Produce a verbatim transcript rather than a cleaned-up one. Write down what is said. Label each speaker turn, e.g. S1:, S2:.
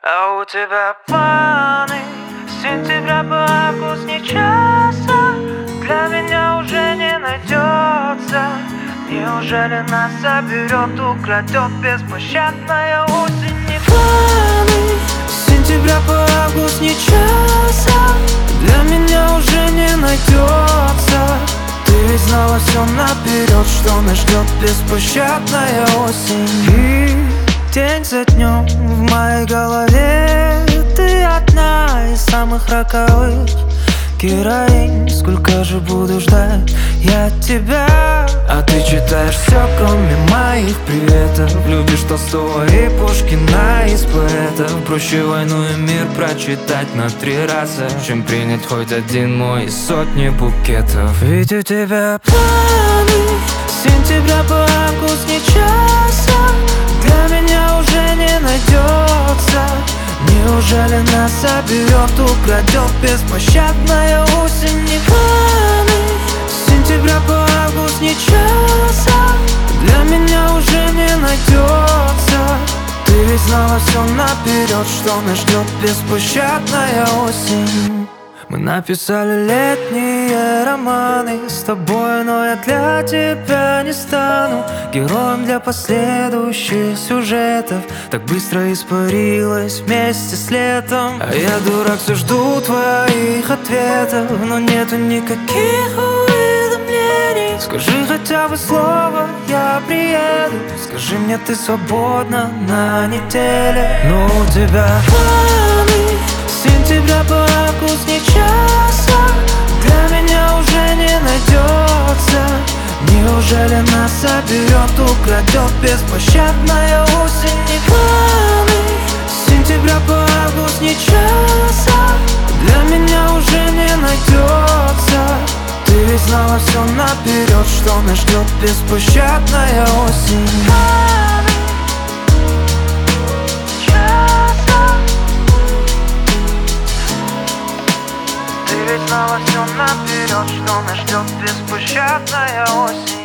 S1: А у тебя планы с сентября по август ни часа для меня уже не найдется. Неужели нас заберет, украдет беспощадная осень? Не планы с сентября по август ни часа для меня уже не найдется. Ты ведь знала все наперед, что нас ждет беспощадная осень. И день за днем в моей голове ты одна из самых роковых героинь. Сколько же буду ждать я тебя, а ты читаешь все, кроме моих приветов. Любишь Толстого и Пушкина из поэтов. Проще «Войну и мир» прочитать на три раза, чем принять хоть один мой из сотни букетов. Ведь у тебя планы с сентября по август ни часа для меня уже не найдется. Неужели нас заберет, украдет беспощадная осень? Не планы с сентября по август ни часа для меня уже не найдется. Ты ведь знала все наперед, что нас ждет беспощадная осень. Мы написали летние романы с тобой, но я для тебя не стану героем для последующих сюжетов. Так быстро испарилась вместе с летом, а я, дурак, все жду твоих ответов, но нету никаких уведомлений. Скажи хотя бы слово, я приеду. Скажи мне, ты свободна на неделе. Но у тебя планы с сентября по август ни часа для меня уже не найдется. Неужели нас заберет, украдет беспощадная осень? Не планы с сентября по август ни часа для меня уже не найдется. Ты ведь знала все наперед, что нас ждет беспощадная осень. Ты ведь знала все наперед, что нас ждет беспощадная осень.